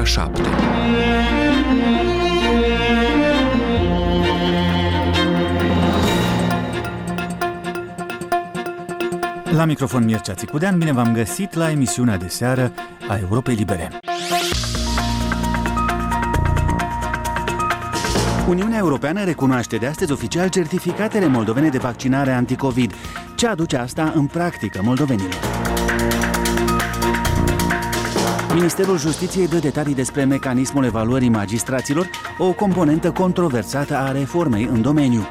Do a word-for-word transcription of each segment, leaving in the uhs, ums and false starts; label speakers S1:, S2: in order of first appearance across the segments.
S1: șapte.
S2: La microfon Mircea Țicudean, bine v-am găsit la emisiunea de seară a Europei Libere. Uniunea Europeană recunoaște de astăzi oficial certificatele moldovene de vaccinare anticovid. Ce aduce asta în practică moldovenilor? Ministerul Justiției dă detalii despre mecanismul evaluării magistraților, o componentă controversată a reformei în domeniu.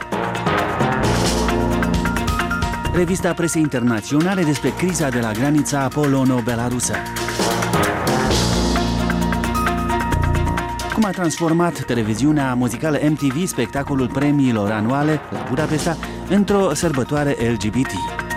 S2: Revista presei internaționale despre criza de la granița polono-belarusă. Cum a transformat televiziunea muzicală M T V spectacolul premiilor anuale la Budapesta într-o sărbătoare L G B T.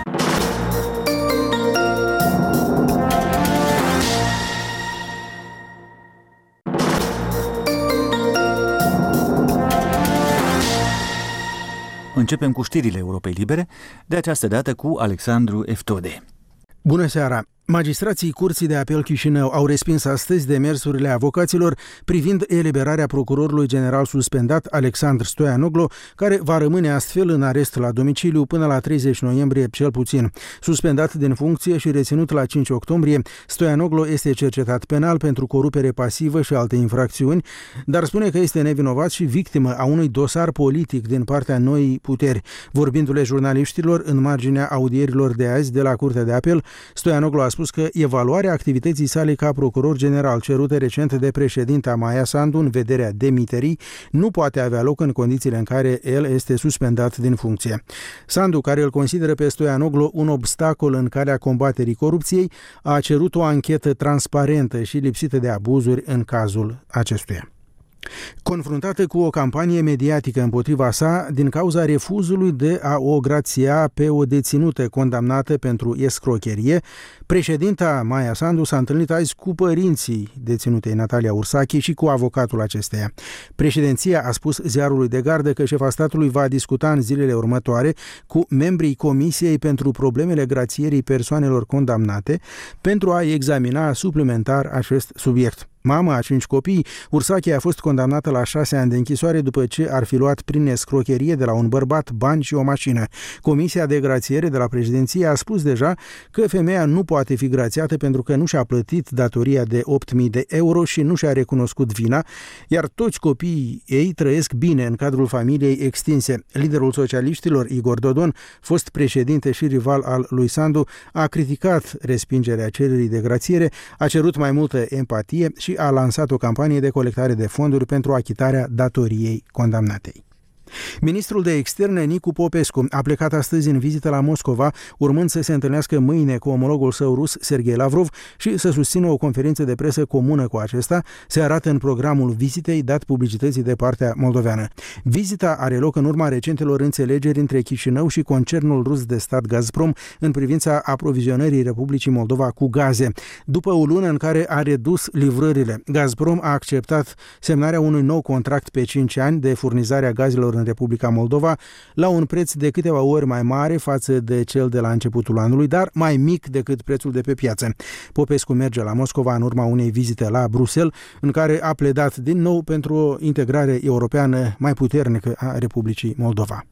S2: Începem cu știrile Europei Libere, de această dată cu Alexandru Eftode.
S3: Bună seara! Magistrații Curții de Apel Chișinău au respins astăzi demersurile avocaților privind eliberarea procurorului general suspendat Alexandru Stoianoglo, care va rămâne astfel în arest la domiciliu până la treizeci noiembrie cel puțin. Suspendat din funcție și reținut la cinci octombrie, Stoianoglo este cercetat penal pentru corupere pasivă și alte infracțiuni, dar spune că este nevinovat și victimă a unui dosar politic din partea Noii Puteri. Vorbindu-le jurnaliștilor în marginea audierilor de azi de la Curtea de Apel, Stoianoglo a spus că evaluarea activității sale ca procuror general cerută recent de președinta Maia Sandu în vederea demiterii nu poate avea loc în condițiile în care el este suspendat din funcție. Sandu, care îl consideră pe Stoianoglo un obstacol în calea combaterii corupției, a cerut o anchetă transparentă și lipsită de abuzuri în cazul acestuia. Confruntată cu o campanie mediatică împotriva sa din cauza refuzului de a o grația pe o deținută condamnată pentru escrocherie, președinta Maia Sandu s-a întâlnit azi cu părinții deținutei Natalia Ursache și cu avocatul acesteia. Președinția a spus ziarului de gardă că șefa statului va discuta în zilele următoare cu membrii Comisiei pentru problemele grațierii persoanelor condamnate pentru a examina suplimentar acest subiect. Mama a cinci copii, Ursache a fost condamnată la șase ani de închisoare după ce ar fi luat prin escrocherie de la un bărbat bani și o mașină. Comisia de grațiere de la președinție a spus deja că femeia nu poate fi grațiată pentru că nu și-a plătit datoria de opt mii de euro și nu și-a recunoscut vina, iar toți copiii ei trăiesc bine în cadrul familiei extinse. Liderul socialiștilor, Igor Dodon, fost președinte și rival al lui Sandu, a criticat respingerea cererii de grațiere, a cerut mai multă empatie și a lansat o campanie de colectare de fonduri pentru achitarea datoriei condamnatei. Ministrul de Externe Nicu Popescu a plecat astăzi în vizită la Moscova, urmând să se întâlnească mâine cu omologul său rus, Sergei Lavrov, și să susțină o conferință de presă comună cu acesta, se arată în programul vizitei dat publicității de partea moldoveană. Vizita are loc în urma recentelor înțelegeri între Chișinău și concernul rus de stat Gazprom în privința aprovizionării Republicii Moldova cu gaze. După o lună în care a redus livrările, Gazprom a acceptat semnarea unui nou contract pe cinci ani de furnizare a gazelor în Republica Moldova la un preț de câteva ori mai mare față de cel de la începutul anului, dar mai mic decât prețul de pe piață. Popescu merge la Moscova în urma unei vizite la Bruxelles, în care a pledat din nou pentru o integrare europeană mai puternică a Republicii Moldova.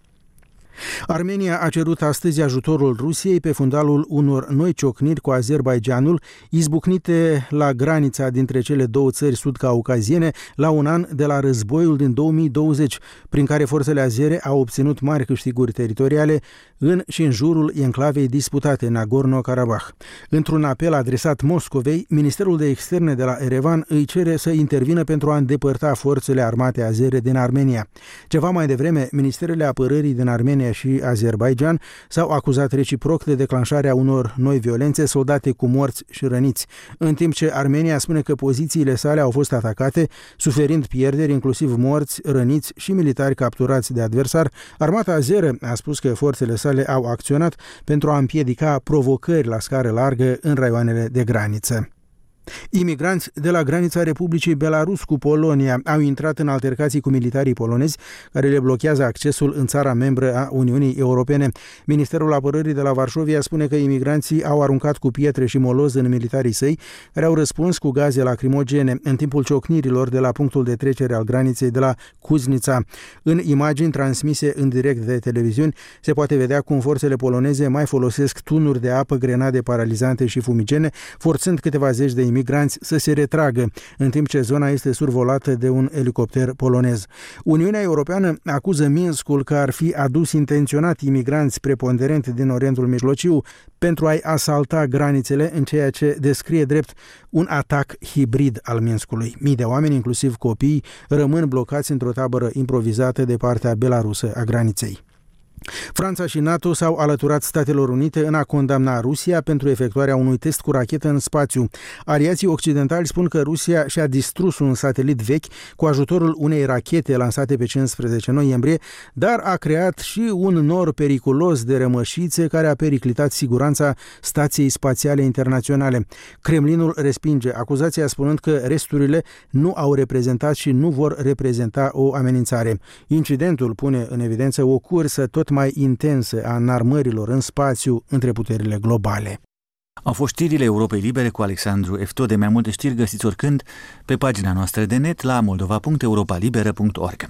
S3: Armenia a cerut astăzi ajutorul Rusiei pe fundalul unor noi ciocniri cu Azerbaidjanul, izbucnite la granița dintre cele două țări sud-caucaziene la un an de la războiul din două mii douăzeci, prin care forțele azere au obținut mari câștiguri teritoriale în și în jurul enclavei disputate Nagorno-Karabakh. Într-un apel adresat Moscovei, Ministerul de Externe de la Erevan îi cere să intervină pentru a îndepărta forțele armate azere din Armenia. Ceva mai devreme, Ministerele Apărării din Armenia și Azerbaidjan s-au acuzat reciproc de declanșarea unor noi violențe soldate cu morți și răniți, în timp ce Armenia spune că pozițiile sale au fost atacate, suferind pierderi, inclusiv morți, răniți și militari capturați de adversar. Armata azeră a spus că forțele sale au acționat pentru a împiedica provocări la scară largă în raioanele de graniță. Imigranți de la granița Republicii Belarus cu Polonia au intrat în altercații cu militarii polonezi care le blochează accesul în țara membră a Uniunii Europene. Ministerul Apărării de la Varșovia spune că imigranții au aruncat cu pietre și moloz în militarii săi, care au răspuns cu gaze lacrimogene în timpul ciocnirilor de la punctul de trecere al graniței de la Cuznița. În imagini transmise în direct de televiziuni se poate vedea cum forțele poloneze mai folosesc tunuri de apă, grenade paralizante și fumigene, forțând câteva zeci de imigranți să se retragă, în timp ce zona este survolată de un elicopter polonez. Uniunea Europeană acuză Minskul că ar fi adus intenționat imigranți preponderent din Orientul Mijlociu pentru a-i asalta granițele, în ceea ce descrie drept un atac hibrid al Minskului. Mii de oameni, inclusiv copii, rămân blocați într-o tabără improvizată de partea belarusă a graniței. Franța și NATO s-au alăturat Statelor Unite în a condamna Rusia pentru efectuarea unui test cu rachetă în spațiu. Aliații occidentali spun că Rusia și-a distrus un satelit vechi cu ajutorul unei rachete lansate pe cincisprezece noiembrie, dar a creat și un nor periculos de rămășițe care a periclitat siguranța Stației Spațiale Internaționale. Kremlinul respinge acuzația, spunând că resturile nu au reprezentat și nu vor reprezenta o amenințare. Incidentul pune în evidență o cursă tot mai intensă a înarmărilor în spațiu între puterile globale.
S2: Au fost știrile Europei Libere cu Alexandru Eftode. Mai multe știri găsiți oricând pe pagina noastră de net la moldova punct europa liberă punct org.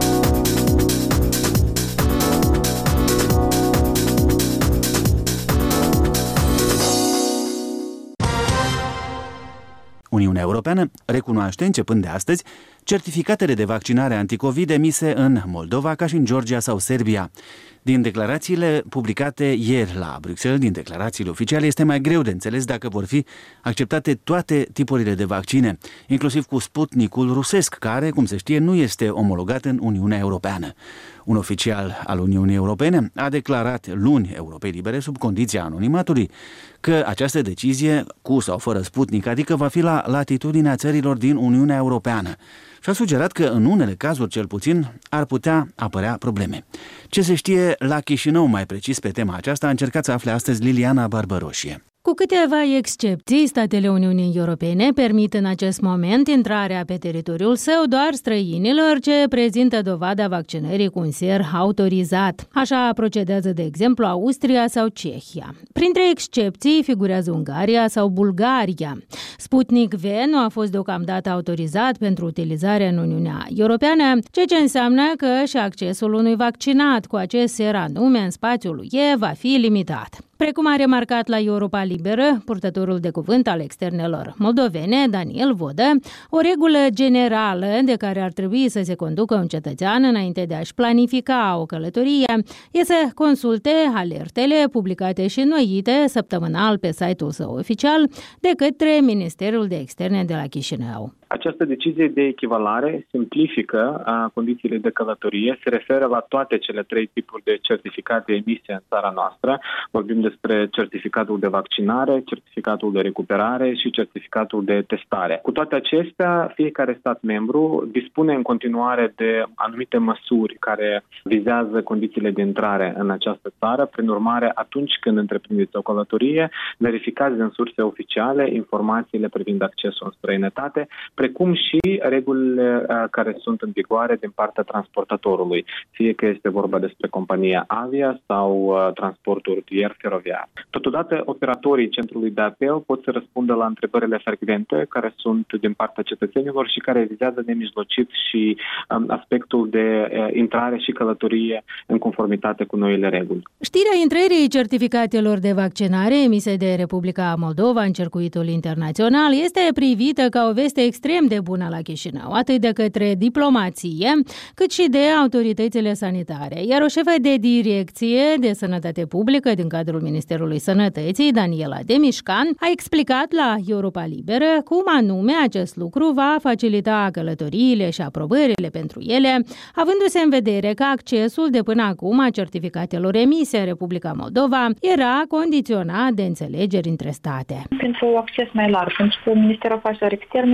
S2: Uniunea Europeană recunoaște începând de astăzi certificatele de vaccinare anticovid emise în Moldova ca și în Georgia sau Serbia. Din declarațiile publicate ieri la Bruxelles, din declarațiile oficiale, este mai greu de înțeles dacă vor fi acceptate toate tipurile de vaccine, inclusiv cu Sputnikul rusesc, care, cum se știe, nu este omologat în Uniunea Europeană. Un oficial al Uniunii Europene a declarat luni Europei Libere, sub condiția anonimatului, că această decizie, cu sau fără Sputnik, adică va fi la latitudinea țărilor din Uniunea Europeană, și a sugerat că în unele cazuri, cel puțin, ar putea apărea probleme. Ce se știe la Chișinău mai precis pe tema aceasta a încercat să afle astăzi Liliana Barbăroșie.
S1: Cu câteva excepții, statele Uniunii Europene permit în acest moment intrarea pe teritoriul său doar străinilor ce prezintă dovada vaccinării cu un ser autorizat. Așa procedează, de exemplu, Austria sau Cehia. Printre excepții figurează Ungaria sau Bulgaria. Sputnik V nu a fost deocamdată autorizat pentru utilizare în Uniunea Europeană, ceea ce înseamnă că și accesul unui vaccinat cu acest ser anume în spațiul U E va fi limitat. Precum a remarcat la Europa Liberă, purtătorul de cuvânt al externelor moldovene, Daniel Vodă, o regulă generală de care ar trebui să se conducă un cetățean înainte de a-și planifica o călătorie e să consulte alertele publicate și înnoite săptămânal pe site-ul său oficial de către Ministerul de Externe de la Chișinău.
S4: Această decizie de echivalare simplifică a condițiile de călătorie, se referă la toate cele trei tipuri de certificate emise în țara noastră. Vorbim despre certificatul de vaccinare, certificatul de recuperare și certificatul de testare. Cu toate acestea, fiecare stat membru dispune în continuare de anumite măsuri care vizează condițiile de intrare în această țară. Prin urmare, atunci când întreprindeți o călătorie, verificați din surse oficiale informațiile privind accesul în străinătate, precum și regulile care sunt în vigoare din partea transportatorului, fie că este vorba despre compania Avia sau transportul rutier feroviar. Totodată, operatorii centrului de apel pot să răspundă la întrebările frecvente care sunt din partea cetățenilor și care vizează nemijlocit și um, aspectul de uh, intrare și călătorie în conformitate cu noile reguli.
S1: Știrea intrării certificatelor de vaccinare emise de Republica Moldova în circuitul internațional este privită ca o veste extrem de bună la Chișinău, atât de către diplomație, cât și de autoritățile sanitare. Iar o șefă de direcție de sănătate publică din cadrul Ministerului Sănătății, Daniela Demișcan, a explicat la Europa Liberă cum anume acest lucru va facilita călătoriile și aprobările pentru ele, avându-se în vedere că accesul de până acum a certificatelor emise în Republica Moldova era condiționat de înțelegeri între state.
S5: Pentru acces mai larg, pentru că Ministerul Afacerilor Externe omologează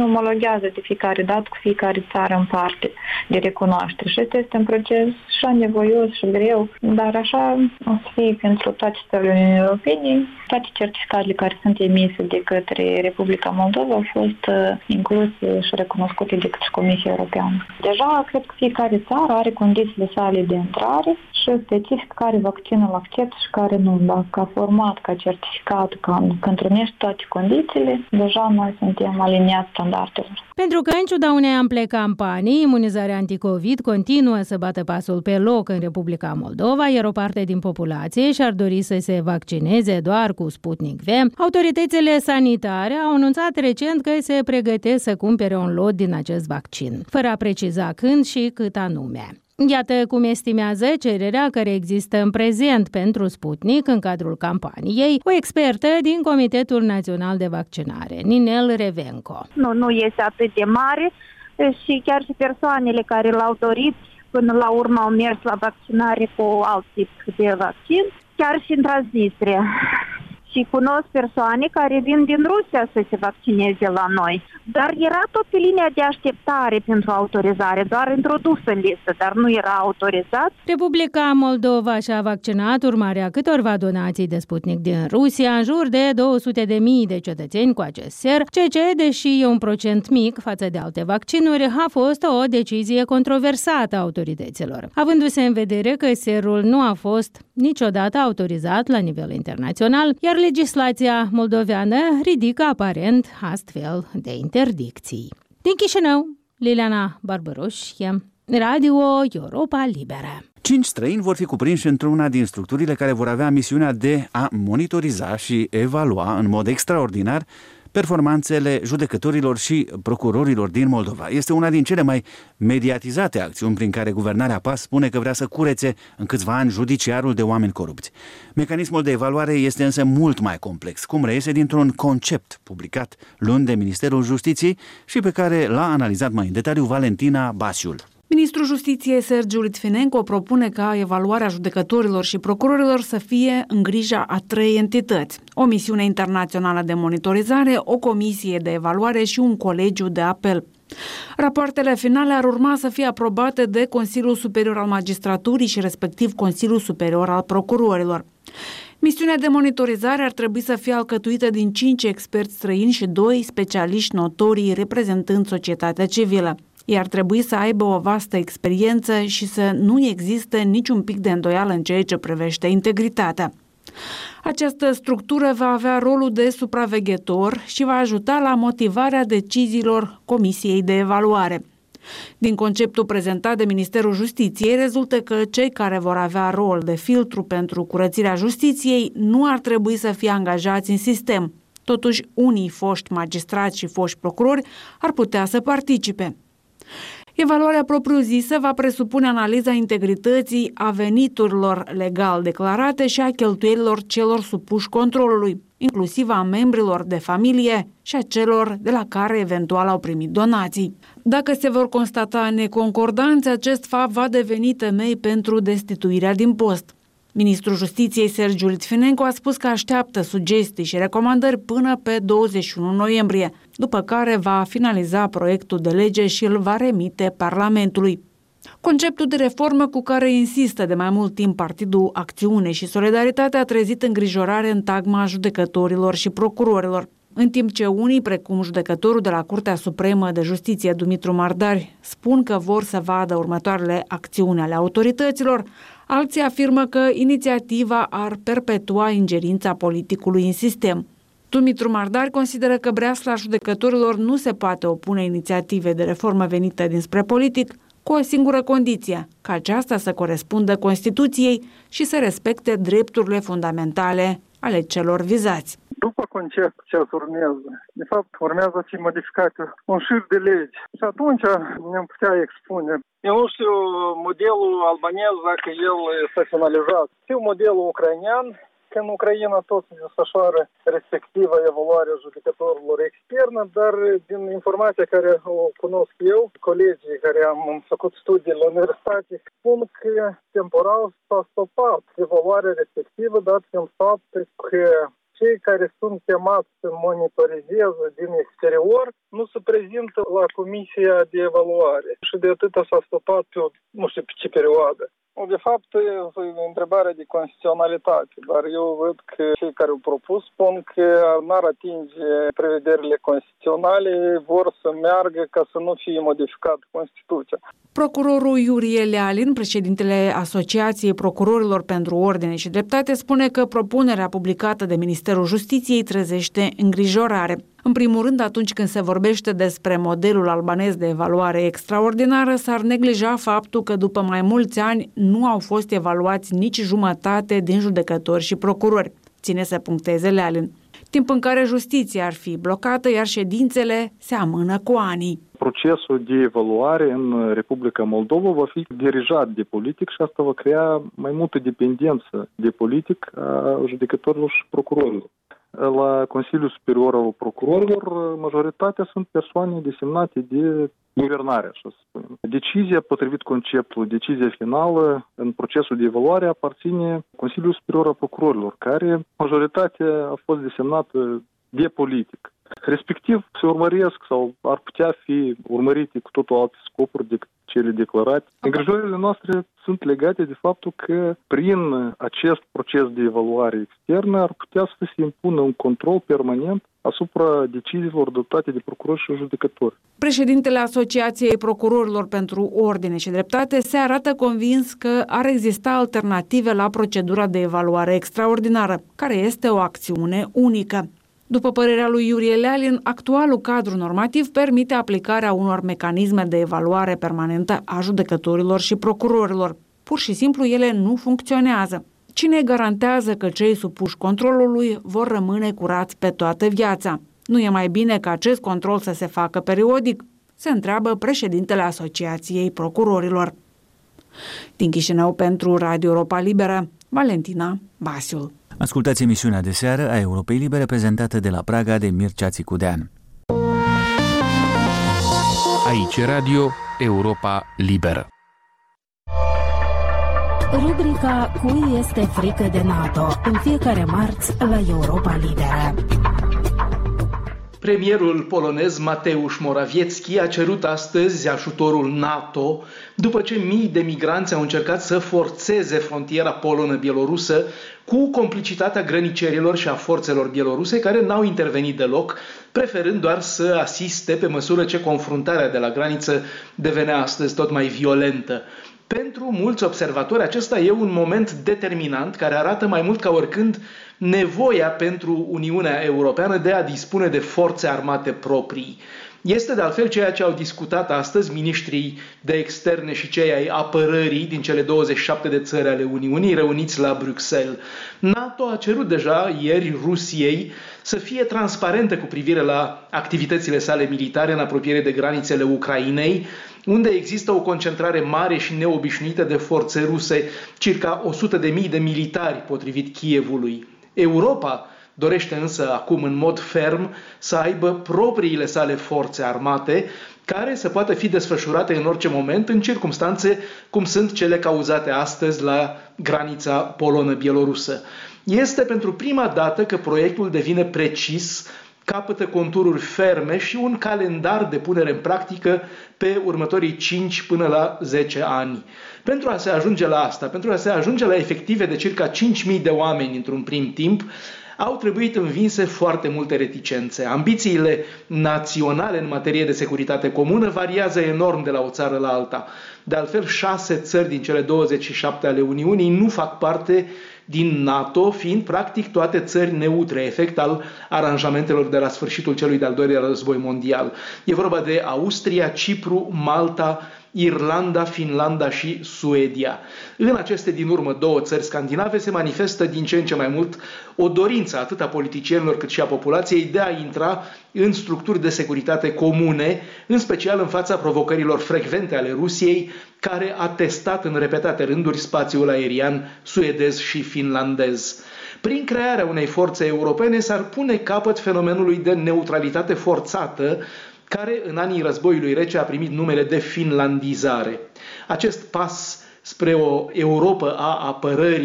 S5: evoluează de fiecare dată cu fiecare țară în parte de recunoaștere și este un proces și anevoios și greu, dar așa o să fie pentru toate țările Uniunii Europene. Toate certificatele care sunt emise de către Republica Moldova au fost incluse și recunoscute de către Comisia Europeană. Deja cred că fiecare țară are condițiile sale de intrare și specific care vaccinul acceptă și care nu. Dacă ca format, ca certificat, ca că întrunești toate condițiile, deja noi suntem aliniați standardelor.
S1: Pentru că, în ciuda unei ample campanii, imunizarea anticovid continuă să bată pasul pe loc în Republica Moldova, iar o parte din populație și-ar dori să se vaccineze doar cu Sputnik V, autoritățile sanitare au anunțat recent că se pregătesc să cumpere un lot din acest vaccin, fără a preciza când și cât anume. Iată cum estimează cererea care există în prezent pentru Sputnik în cadrul campaniei, o expertă din Comitetul Național de Vaccinare, Ninel Revenco.
S6: Nu, nu este atât de mare și chiar și persoanele care l-au dorit până la urmă au mers la vaccinare cu alt tip de vaccin, chiar și în Transnistria. Și cunosc persoane care vin din Rusia să se vaccineze la noi. Dar era tot pe linia de așteptare pentru autorizare, doar introdus în listă, dar nu era autorizat.
S1: Republica Moldova și-a vaccinat urmare a câtorva donații de Sputnik din Rusia, în jur de două sute de mii de cetățeni cu acest ser, ceea ce, deși e un procent mic față de alte vaccinuri, a fost o decizie controversată a autorităților, avându-se în vedere că serul nu a fost niciodată autorizat la nivel internațional, iar legislația moldoveană ridică aparent astfel de interdicții. Din Chișinău, Liliana Barbaroșie, Radio Europa Liberă.
S2: Cinci străini vor fi cuprinși într-una din structurile care vor avea misiunea de a monitoriza și evalua în mod extraordinar performanțele judecătorilor și procurorilor din Moldova. Este una din cele mai mediatizate acțiuni prin care guvernarea P A S spune că vrea să curețe în câțiva ani judiciarul de oameni corupți. Mecanismul de evaluare este însă mult mai complex, cum reiese dintr-un concept publicat luni de Ministerul Justiției și pe care l-a analizat mai în detaliu Valentina Basiul.
S7: Ministrul Justiției Sergiu Litvinenko propune ca evaluarea judecătorilor și procurorilor să fie în grija a trei entități: o misiune internațională de monitorizare, o comisie de evaluare și un colegiu de apel. Rapoartele finale ar urma să fie aprobate de Consiliul Superior al Magistraturii și respectiv Consiliul Superior al Procurorilor. Misiunea de monitorizare ar trebui să fie alcătuită din cinci experți străini și doi specialiști notorii reprezentând societatea civilă. Ei ar trebui să aibă o vastă experiență și să nu existe niciun pic de îndoială în ceea ce privește integritatea. Această structură va avea rolul de supraveghetor și va ajuta la motivarea deciziilor Comisiei de Evaluare. Din conceptul prezentat de Ministerul Justiției rezultă că cei care vor avea rol de filtru pentru curățirea justiției nu ar trebui să fie angajați în sistem. Totuși, unii foști magistrați și foști procurori ar putea să participe. Evaluarea propriu-zisă va presupune analiza integrității a veniturilor legal declarate și a cheltuielilor celor supuși controlului, inclusiv a membrilor de familie și a celor de la care eventual au primit donații. Dacă se vor constata neconcordanțe, acest fapt va deveni temei pentru destituirea din post. Ministrul Justiției Sergiu Litvinenko a spus că așteaptă sugestii și recomandări până pe douăzeci și unu noiembrie, după care va finaliza proiectul de lege și îl va remite Parlamentului. Conceptul de reformă cu care insistă de mai mult timp Partidul Acțiune și Solidaritate a trezit îngrijorare în tagma judecătorilor și procurorilor. În timp ce unii, precum judecătorul de la Curtea Supremă de Justiție Dumitru Mardari, spun că vor să vadă următoarele acțiuni ale autorităților, alții afirmă că inițiativa ar perpetua ingerința politicului în sistem. Dumitru Mardari consideră că breasla judecătorilor nu se poate opune inițiative de reformă venită dinspre politic, cu o singură condiție, ca aceasta să corespundă Constituției și să respecte drepturile fundamentale ale celor vizați.
S8: După concept ce urmează, de fapt urmează să fie modificate un șir de legi și atunci ne-am putea expune. Eu nu știu modelul albanez dacă el s-a finalizat. Știu modelul ucrainean, că în Ucraina tot se desfășoară respectivă evaluarea judecătorilor externă, dar din informația care o cunosc eu, colegii care am făcut studii la universitate, spun că temporal s-a stopat evaluarea respectivă, dat fiind faptul că cei care sunt chemați să monitorizeze din exterior nu se prezintă la Comisia de Evaluare. Și de atâta s-a stopat pe, nu știu pe ce perioadă. De fapt, e întrebarea de constituționalitate, dar eu văd că cei care au propus spun că n-ar atinge prevederile constituționale, vor să meargă ca să nu fie modificată Constituția.
S7: Procurorul Iurie Lealin, președintele Asociației Procurorilor pentru Ordine și Dreptate, spune că propunerea publicată de Ministerul Justiției trezește îngrijorare. În primul rând, atunci când se vorbește despre modelul albanez de evaluare extraordinară, s-ar neglija faptul că după mai mulți ani nu au fost evaluați nici jumătate din judecători și procurori, ține să puncteze Lealin. Timp în care justiția ar fi blocată, iar ședințele se amână cu ani.
S9: Procesul de evaluare în Republica Moldova va fi dirijat de politic și asta va crea mai multă dependență de politic a judecătorilor și procurorilor. La Consiliul Superior al Procurorilor, majoritatea sunt persoane desemnate de guvernare, așa să spunem. Decizia, potrivit conceptului, decizia finală în procesul de evaluare aparține Consiliul Superior al Procurorilor, care majoritatea a fost desemnată de politic. Respectiv, se urmăresc sau ar putea fi urmărite cu totul alte scopuri decât cele declarate. Îngrijorările noastre sunt legate de faptul că prin acest proces de evaluare externă ar putea să se impună un control permanent asupra deciziilor adoptate de procurori și judecători.
S7: Președintele Asociației Procurorilor pentru Ordine și Dreptate se arată convins că ar exista alternative la procedura de evaluare extraordinară, care este o acțiune unică. După părerea lui Iurie Lealin, actualul cadru normativ permite aplicarea unor mecanisme de evaluare permanentă a judecătorilor și procurorilor. Pur și simplu ele nu funcționează. Cine garantează că cei supuși controlului vor rămâne curați pe toată viața? Nu e mai bine ca acest control să se facă periodic? Se întreabă președintele Asociației Procurorilor. Din Chișinău pentru Radio Europa Liberă, Valentina Basiul.
S2: Ascultați emisiunea de seară a Europei Libere prezentată de la Praga de Mircea Țicudean.
S10: Aici Radio Europa Liberă.
S1: Rubrica Cui este frică de NATO? În fiecare marți la Europa Liberă.
S11: Premierul polonez Mateusz Morawiecki a cerut astăzi ajutorul NATO după ce mii de migranți au încercat să forțeze frontiera polonă-bielorusă cu complicitatea grănicerilor și a forțelor bieloruse care n-au intervenit deloc, preferând doar să asiste pe măsură ce confruntarea de la graniță devenea astăzi tot mai violentă. Pentru mulți observatori, acesta e un moment determinant care arată mai mult ca oricând nevoia pentru Uniunea Europeană de a dispune de forțe armate proprii. Este de altfel ceea ce au discutat astăzi miniștrii de externe și cei ai apărării din cele douăzeci și șapte de țări ale Uniunii reuniți la Bruxelles. NATO a cerut deja ieri Rusiei să fie transparentă cu privire la activitățile sale militare în apropiere de granițele Ucrainei, unde există o concentrare mare și neobișnuită de forțe ruse, circa o sută de mii de militari, potrivit Kievului. Europa dorește însă acum în mod ferm să aibă propriile sale forțe armate, care să poată fi desfășurate în orice moment în circumstanțe cum sunt cele cauzate astăzi la granița polonă-bielorusă. Este pentru prima dată că proiectul devine precis, capătă contururi ferme și un calendar de punere în practică pe următorii cinci până la zece ani. Pentru a se ajunge la asta, pentru a se ajunge la efective de circa cinci mii de oameni într-un prim timp, au trebuit învinse foarte multe reticențe. Ambițiile naționale în materie de securitate comună variază enorm de la o țară la alta. De altfel, șase țări din cele douăzeci și șapte ale Uniunii nu fac parte din NATO, fiind practic toate țări neutre, efect al aranjamentelor de la sfârșitul celui de-al doilea război mondial. E vorba de Austria, Cipru, Malta, Irlanda, Finlanda și Suedia. În aceste din urmă două țări scandinave se manifestă din ce în ce mai mult o dorință atât a politicienilor cât și a populației de a intra în structuri de securitate comune, în special în fața provocărilor frecvente ale Rusiei, care a testat în repetate rânduri spațiul aerian suedez și finlandez. Prin crearea unei forțe europene s-ar pune capăt fenomenului de neutralitate forțată, care în anii războiului rece a primit numele de finlandizare. Acest pas spre o Europă a apărării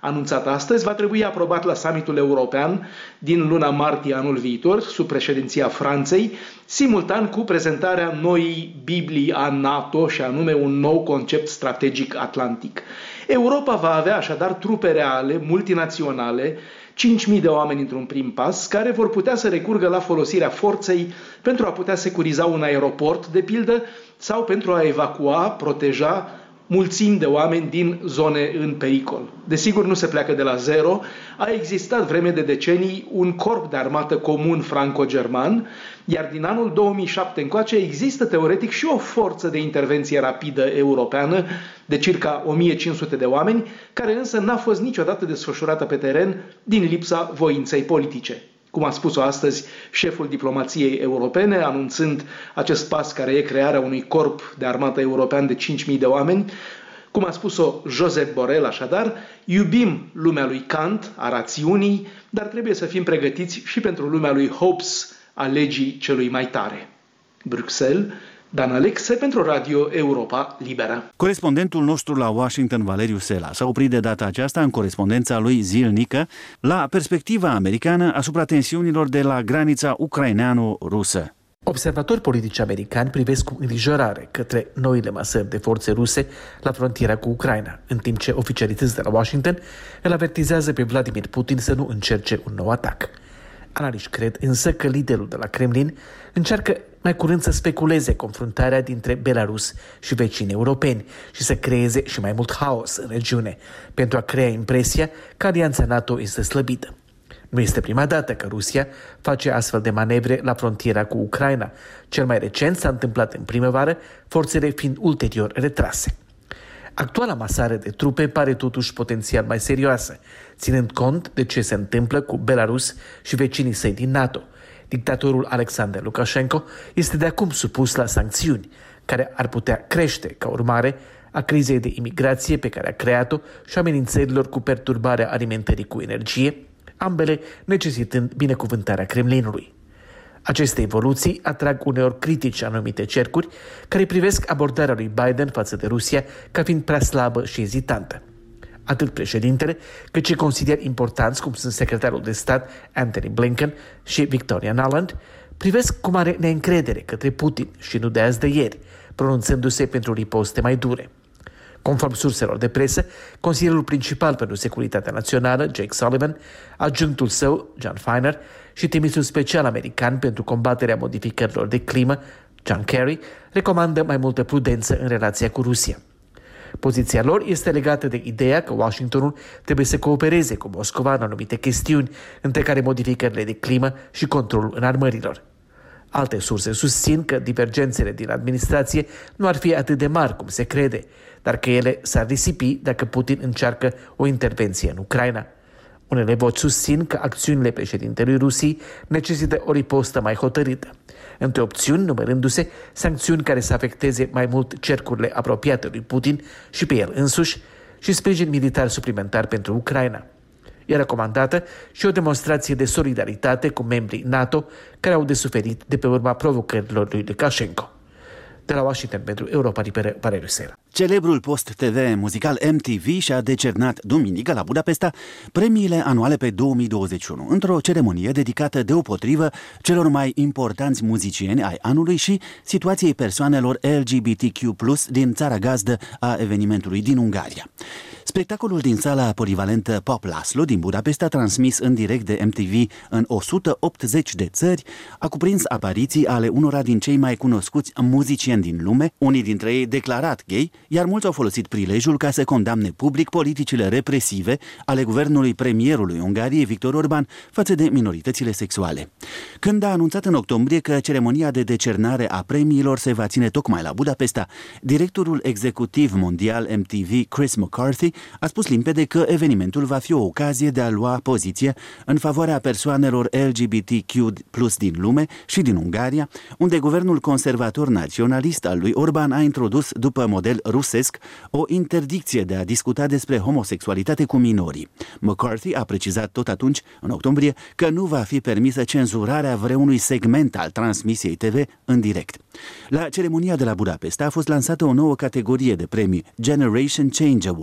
S11: anunțat astăzi, va trebui aprobat la summitul european din luna martie anul viitor, sub președinția Franței, simultan cu prezentarea noii Biblii a NATO, și anume un nou concept strategic atlantic. Europa va avea așadar trupe reale, multinaționale, cinci mii de oameni într-un prim pas, care vor putea să recurgă la folosirea forței pentru a putea securiza un aeroport, de pildă, sau pentru a evacua, proteja mulțimi de oameni din zone în pericol. Desigur, nu se pleacă de la zero. A existat vreme de decenii un corp de armată comun franco-german, iar din anul două mii șapte încoace există teoretic și o forță de intervenție rapidă europeană de circa o mie cinci sute de oameni, care însă n-a fost niciodată desfășurată pe teren din lipsa voinței politice. Cum a spus-o astăzi șeful diplomației europene, anunțând acest pas care e crearea unui corp de armată european de cinci mii de oameni, cum a spus-o Josep Borrell, așadar, iubim lumea lui Kant, a rațiunii, dar trebuie să fim pregătiți și pentru lumea lui Hobbes, a legii celui mai tare. Bruxelles, Dan Alexe pentru Radio Europa Liberă.
S2: Corespondentul nostru la Washington, Valeriu Sela, s-a oprit de data aceasta în corespondența lui zilnică la perspectiva americană asupra tensiunilor de la granița ucraineano-rusă.
S12: Observatori politici americani privesc cu îngrijorare către noile masări de forțe ruse la frontiera cu Ucraina, în timp ce oficialități de la Washington îl avertizează pe Vladimir Putin să nu încerce un nou atac. Analiști cred însă că liderul de la Kremlin încearcă mai curând să speculeze confruntarea dintre Belarus și vecini europeni și să creeze și mai mult haos în regiune, pentru a crea impresia că alianța NATO este slăbită. Nu este prima dată că Rusia face astfel de manevre la frontiera cu Ucraina. Cel mai recent s-a întâmplat în primăvară, forțele fiind ulterior retrase. Actuala masare de trupe pare totuși potențial mai serioasă, ținând cont de ce se întâmplă cu Belarus și vecinii săi din NATO. Dictatorul Alexander Lukashenko este de acum supus la sancțiuni, care ar putea crește ca urmare a crizei de imigrație pe care a creat-o și amenințărilor cu perturbarea alimentării cu energie, ambele necesitând binecuvântarea Kremlinului. Aceste evoluții atrag uneori critici anumite cercuri care privesc abordarea lui Biden față de Rusia ca fiind prea slabă și ezitantă. Atât președintele, cât și consideri importanți, cum sunt secretarul de stat Antony Blinken și Victoria Nuland, privesc cu mare neîncredere către Putin și nu de azi de ieri, pronunțându-se pentru riposte mai dure. Conform surselor de presă, consilierul principal pentru securitatea națională, Jake Sullivan, adjunctul său, John Feiner, și trimisul special american pentru combaterea modificărilor de climă, John Kerry, recomandă mai multă prudență în relația cu Rusia. Poziția lor este legată de ideea că Washingtonul trebuie să coopereze cu Moscova în anumite chestiuni, între care modificările de climă și controlul înarmărilor. Alte surse susțin că divergențele din administrație nu ar fi atât de mari cum se crede, dar că ele s-ar risipi dacă Putin încearcă o intervenție în Ucraina. Unele voci susțin că acțiunile președintelui Rusiei necesită o ripostă mai hotărâtă, între opțiuni numărându-se sancțiuni care să afecteze mai mult cercurile apropiate lui Putin și pe el însuși și sprijin militar suplimentar pentru Ucraina. E recomandată și o demonstrație de solidaritate cu membrii NATO care au de suferit de pe urma provocărilor lui Lukashenko. De la Washington pentru Europa Liberă, Valeriu Sela.
S2: Celebrul post T V muzical M T V și-a decernat duminică la Budapesta premiile anuale pe două mii douăzeci și unu, într-o ceremonie dedicată deopotrivă celor mai importanți muzicieni ai anului și situației persoanelor L G B T Q plus, din țara gazdă a evenimentului din Ungaria. Spectacolul din sala polivalentă Pop Laszlo din Budapesta, transmis în direct de M T V în o sută optzeci de țări, a cuprins apariții ale unora din cei mai cunoscuți muzicieni din lume, unii dintre ei declarat gay, iar mulți au folosit prilejul ca să condamne public politicile represive ale guvernului premierului Ungariei, Viktor Orban, față de minoritățile sexuale. Când a anunțat în octombrie că ceremonia de decernare a premiilor se va ține tocmai la Budapesta, directorul executiv mondial M T V, Chris McCarthy, a spus limpede că evenimentul va fi o ocazie de a lua poziție în favoarea persoanelor L G B T Q plus din lume și din Ungaria, unde guvernul conservator naționalist al lui Orban a introdus, după model rusesc, o interdicție de a discuta despre homosexualitate cu minorii. McCarthy a precizat tot atunci, în octombrie, că nu va fi permisă cenzurarea vreunui segment al transmisiei T V în direct. La ceremonia de la Budapesta a fost lansată o nouă categorie de premii, Generation Change Award,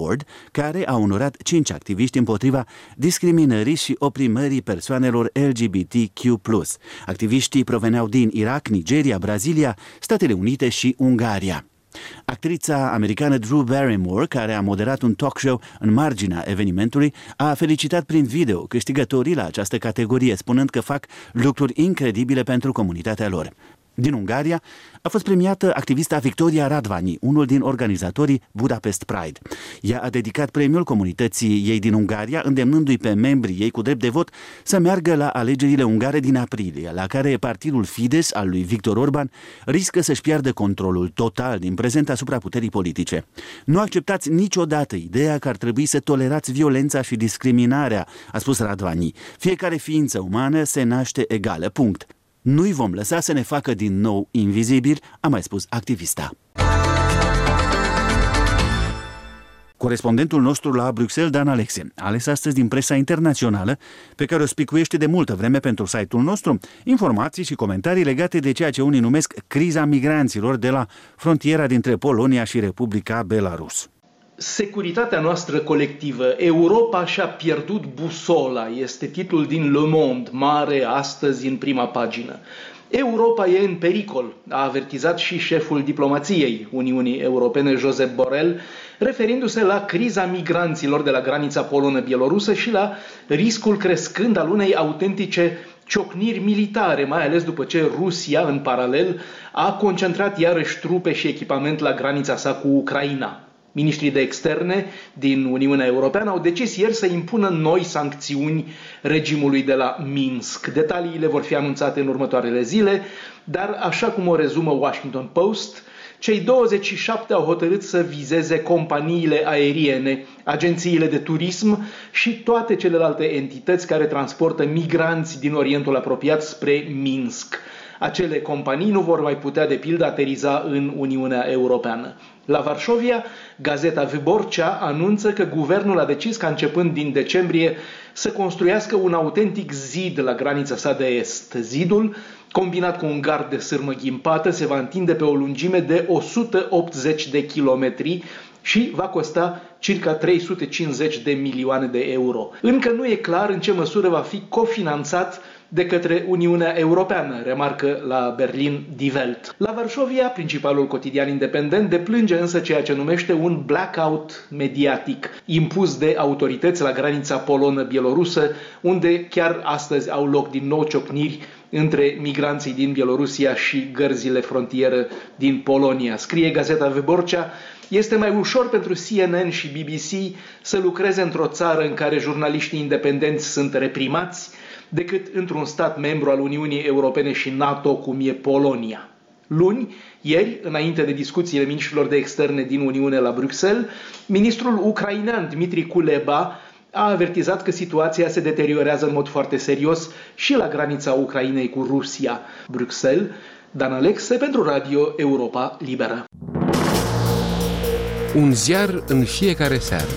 S2: care a onorat cinci activiști împotriva discriminării și oprimării persoanelor L G B T Q plus. Activiștii proveneau din Irak, Nigeria, Brazilia, Statele Unite și Ungaria. Actrița americană Drew Barrymore, care a moderat un talk show în marginea evenimentului, a felicitat prin video câștigătorii la această categorie, spunând că fac lucruri incredibile pentru comunitatea lor. Din Ungaria a fost premiată activista Victoria Radvani, unul din organizatorii Budapest Pride. Ea a dedicat premiul comunității ei din Ungaria, îndemnându-i pe membrii ei cu drept de vot să meargă la alegerile ungare din aprilie, la care partidul Fidesz al lui Viktor Orban riscă să-și piardă controlul total din prezent asupra puterii politice. Nu acceptați niciodată ideea că ar trebui să tolerați violența și discriminarea, a spus Radvani. Fiecare ființă umană se naște egală, punct. Nu-i vom lăsa să ne facă din nou invizibili, a mai spus activista. Corespondentul nostru la Bruxelles, Dan Alexe, a ales astăzi din presa internațională, pe care o spicuiește de multă vreme pentru site-ul nostru, informații și comentarii legate de ceea ce unii numesc criza migranților de la frontiera dintre Polonia și Republica Belarus.
S11: Securitatea noastră colectivă, Europa și-a pierdut busola, este titlul din Le Monde, mare astăzi în prima pagină. Europa e în pericol, a avertizat și șeful diplomației Uniunii Europene, Josep Borrell, referindu-se la criza migranților de la granița polonă-bielorusă și la riscul crescând al unei autentice ciocniri militare, mai ales după ce Rusia, în paralel, a concentrat iarăși trupe și echipament la granița sa cu Ucraina. Ministrii de externe din Uniunea Europeană au decis ieri să impună noi sancțiuni regimului de la Minsk. Detaliile vor fi anunțate în următoarele zile, dar așa cum o rezumă Washington Post, cei douăzeci și șapte au hotărât să vizeze companiile aeriene, agențiile de turism și toate celelalte entități care transportă migranți din Orientul apropiat spre Minsk. Acele companii nu vor mai putea, de pildă, ateriza în Uniunea Europeană. La Varșovia, Gazeta Wyborcza anunță că guvernul a decis ca începând din decembrie să construiască un autentic zid la granița sa de est. Zidul, combinat cu un gard de sârmă ghimpată, se va întinde pe o lungime de o sută optzeci de kilometri și va costa circa trei sute cincizeci de milioane de euro. Încă nu e clar în ce măsură va fi cofinanțat de către Uniunea Europeană, remarcă la Berlin Die Welt. La Varșovia, principalul cotidian independent deplânge însă ceea ce numește un blackout mediatic, impus de autorități la granița polonă-bielorusă, unde chiar astăzi au loc din nou ciocniri între migranții din Bielorusia și gărzile frontieră din Polonia. Scrie Gazeta Wyborcza, este mai ușor pentru C N N și B B C să lucreze într-o țară în care jurnaliștii independenți sunt reprimați, decât într-un stat membru al Uniunii Europene și NATO, cum e Polonia. Luni, ieri, înainte de discuțiile miniștrilor de externe din Uniune la Bruxelles, ministrul ucrainean Dmitry Kuleba a avertizat că situația se deteriorează în mod foarte serios și la granița Ucrainei cu Rusia. Bruxelles, Dan Alexe pentru Radio Europa Liberă.
S10: Un ziar în fiecare seară.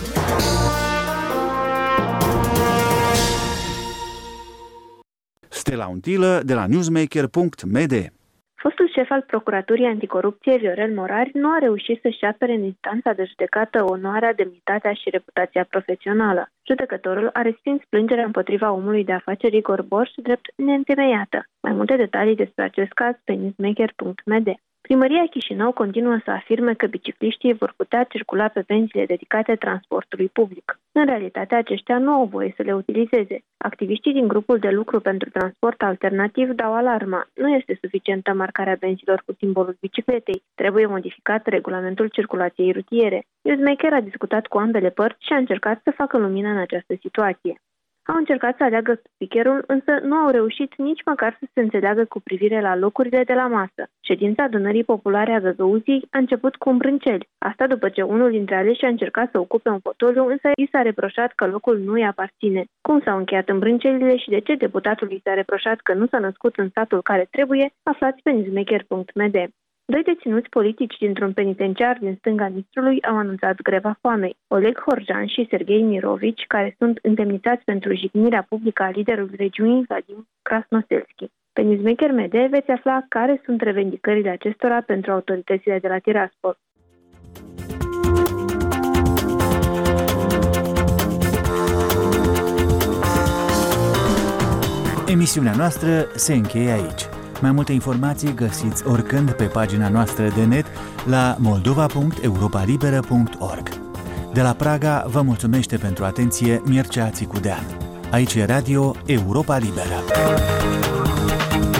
S2: Stella Untilă de la newsmaker punct m d.
S13: Fostul șef al Procuraturii Anticorupție, Viorel Morari, nu a reușit să-și apere în instanța de judecată onoarea, demnitatea și reputația profesională. Judecătorul a respins plângerea împotriva omului de afaceri Igor Borș drept neîntemeiată. Mai multe detalii despre acest caz pe newsmaker punct m d. Primăria Chișinău continuă să afirme că bicicliștii vor putea circula pe benzile dedicate transportului public. În realitate, aceștia nu au voie să le utilizeze. Activiștii din grupul de lucru pentru transport alternativ dau alarma. Nu este suficientă marcarea benzilor cu simbolul bicicletei. Trebuie modificat regulamentul circulației rutiere. Newsmaker a discutat cu ambele părți și a încercat să facă lumină în această situație. Au încercat să aleagă speakerul, însă nu au reușit nici măcar să se înțeleagă cu privire la locurile de la masă. Ședința Adunării Populare a Găgăuziei a început cu îmbrânceli. Asta după ce unul dintre aleși a încercat să ocupe un fotoliu, însă i s-a reproșat că locul nu îi aparține. Cum s-au încheiat îmbrâncelile și de ce deputatul i s-a reproșat că nu s-a născut în satul care trebuie, aflați pe newsmaker punct m d. Doi deținuți politici dintr-un penitenciar din stânga Nistrului au anunțat greva foamei. Oleg Horjan și Serghei Mirovici, care sunt îndemnițați pentru jignirea publică a liderului regiunii Vadim Krasnoselski. Pe newsmaker punct m d veți afla care sunt revendicările acestora pentru autoritățile de la Tiraspol.
S2: Emisiunea noastră se încheie aici. Mai multe informații găsiți oricând pe pagina noastră de net la moldova punct europa liberă punct org. De la Praga vă mulțumește pentru atenție Mircea Țicudean. Aici e Radio Europa Liberă.